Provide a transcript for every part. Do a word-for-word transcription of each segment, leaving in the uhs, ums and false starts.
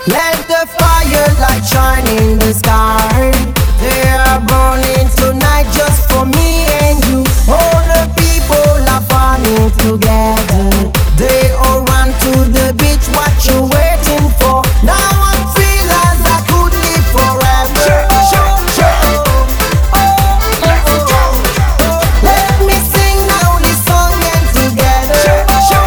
Let the firelight shine in the sky. They are burning tonight just for me and you. All the people are falling together. They all run to the beach. What you waiting for? Now I feel as I could live forever. Let me sing now this song and together.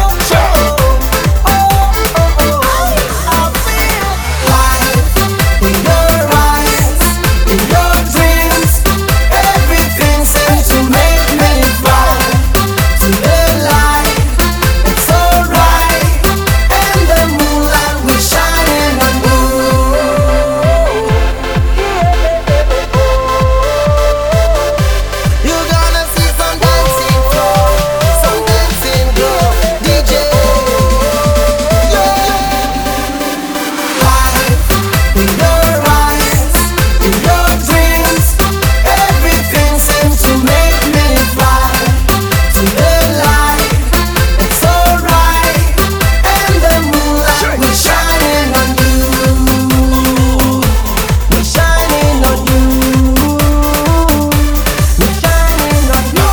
In your eyes, in your dreams, everything seems to make me fly to the light. It's alright, and the moonlight will shine on you. You're gonna see some dancing floor, some dancing girl, D J. In your eyes, in your dreams, everything seems to make me fly to the light. It's alright, and the moonlight will shining on you. We're shining on you. We're shining on you.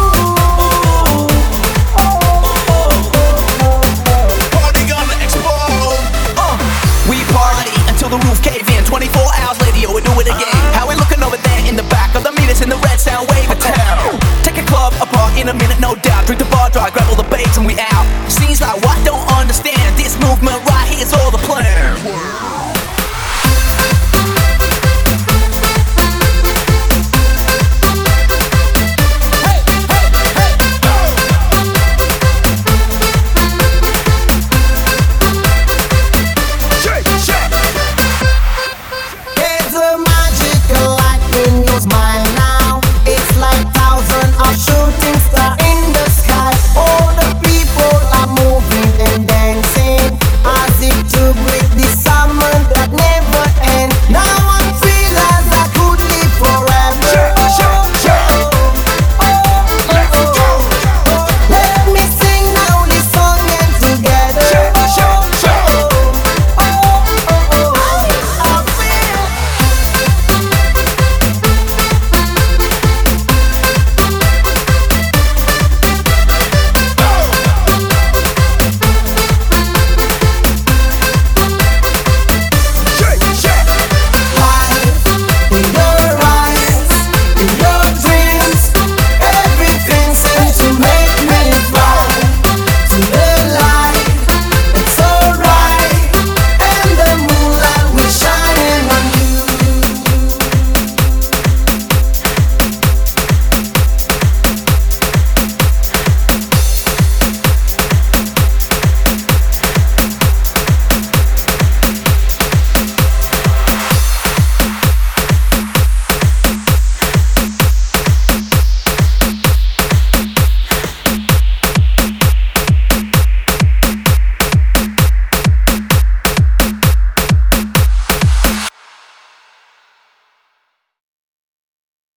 Party gonna explode. Uh, we party until the roof cave in. twenty-four hours later, yo, we do it again. How we looking over there in the back of the meters in the red sound wave of town? Take a club apart in a minute, no doubt. Drink the bar dry, grab all the babes and we out. Seems like what? Don't understand. This movement right here's all the plan.